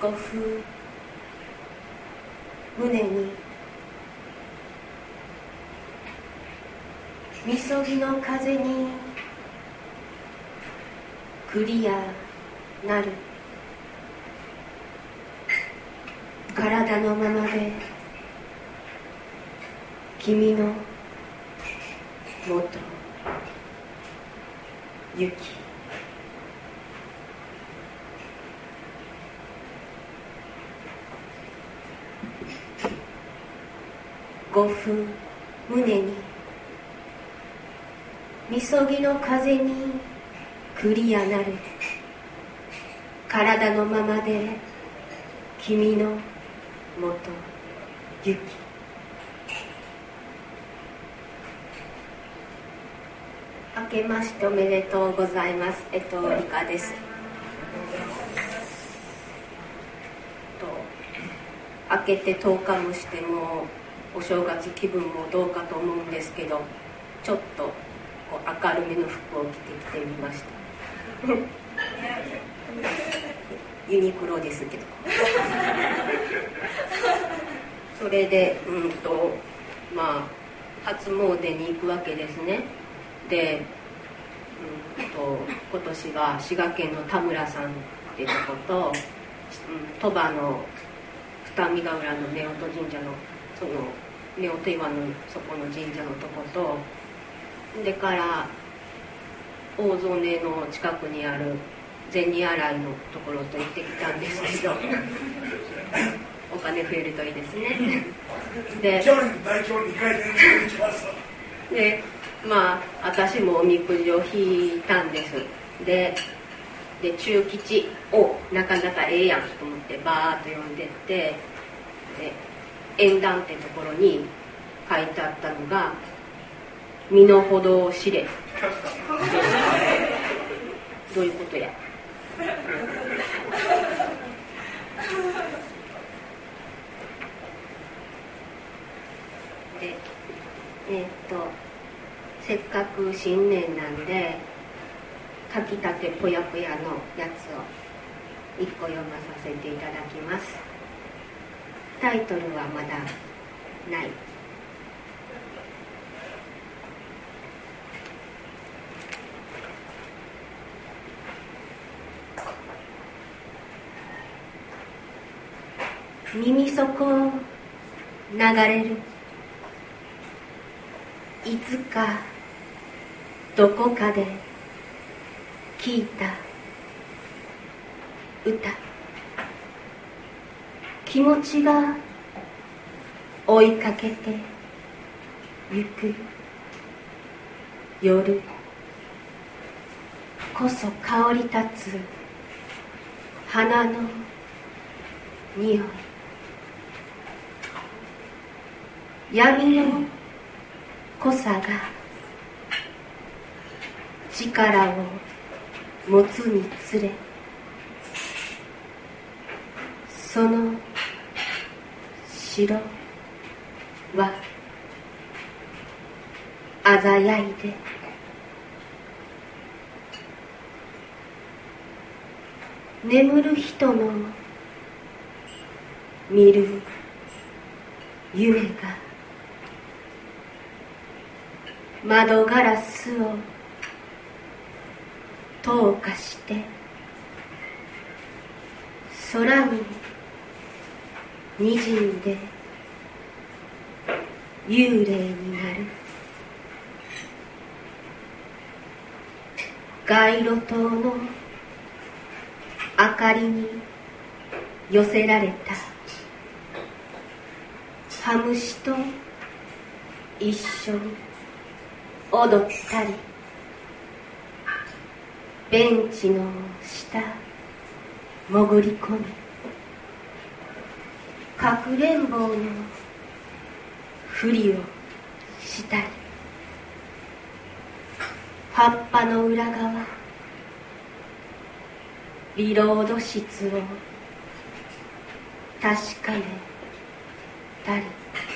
五風胸にみそぎの風にクリアなる体のままで君のもと行き五風胸にみそぎの風にクリアなる体のままで君のもと行き明けましておめでとうございます。理香です。明けて10日もしてもお正月気分もどうかと思うんですけど、ちょっとこう明るめの服を着てきてみましたユニクロですけどそれでまあ初詣に行くわけですね。で、今年は滋賀県の田村さんっていうとこと、鳥羽の二見ヶ浦の夫婦神社のその夫婦岩のそこの神社のとことでから大曽根の近くにある銭洗のところと行ってきたんですけどお金増えるといいですねでまあ私もおみくじを引いたんです。で中吉をなかなかええやんと思ってバーッと読んでってで縁談ってところに書いてあったのが身の程を知れどういうことやでせっかく新年なんで書きたてぽやぽやのやつを一個読まさせていただきます。タイトルはまだない。耳底を流れるいつかどこかで聞いた歌、気持ちが追いかけてゆく夜こそ香り立つ花の匂い、闇の濃さが力を持つにつれ、その白は鮮やいで眠る人の見る夢が窓ガラスを透過して空ににじんで幽霊になる。街路灯の明かりに寄せられたハムシと一緒に踊ったり、ベンチの下潜り込み、かくれんぼのふりをしたり、葉っぱの裏側リロード室を確かめたり、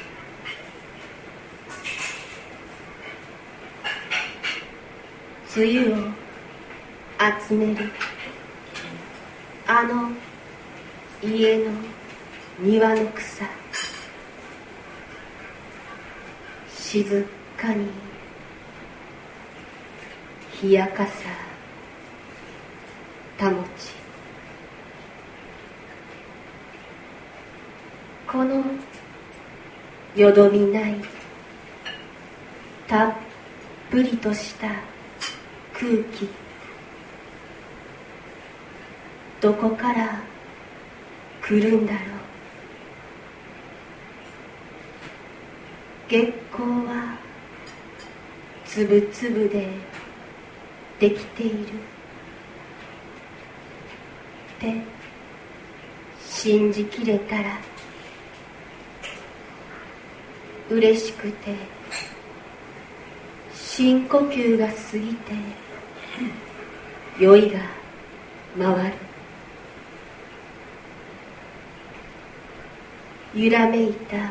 梅雨を集めるあの家の庭の草、静かに冷やかさ保ち、このよどみないたっぷりとした空気、どこから来るんだろう。月光はつぶつぶでできているって信じきれたら嬉しくて、深呼吸が過ぎて酔いが回る。揺らめいた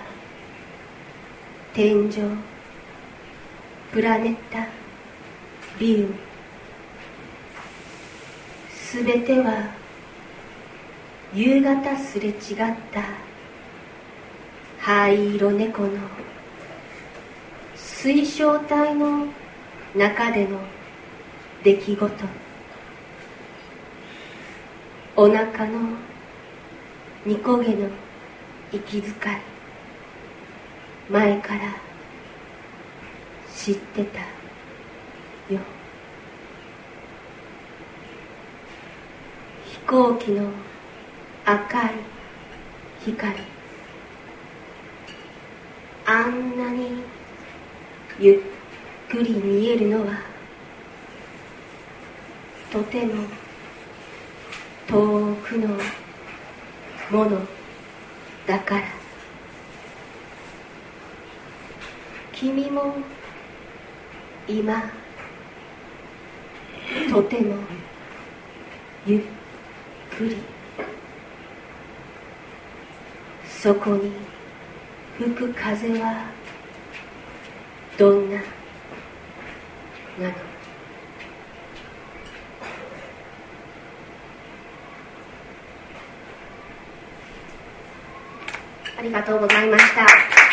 天井、プラネタリウム、すべては夕方すれ違った灰色猫の水晶体の中での出来事、お腹の煮焦げの息遣い、前から知ってたよ。飛行機の赤い光、あんなにゆっくり見えるのはとても遠くのものだから。君も今とてもゆっくりそこに吹く風はどんななの。ありがとうございました。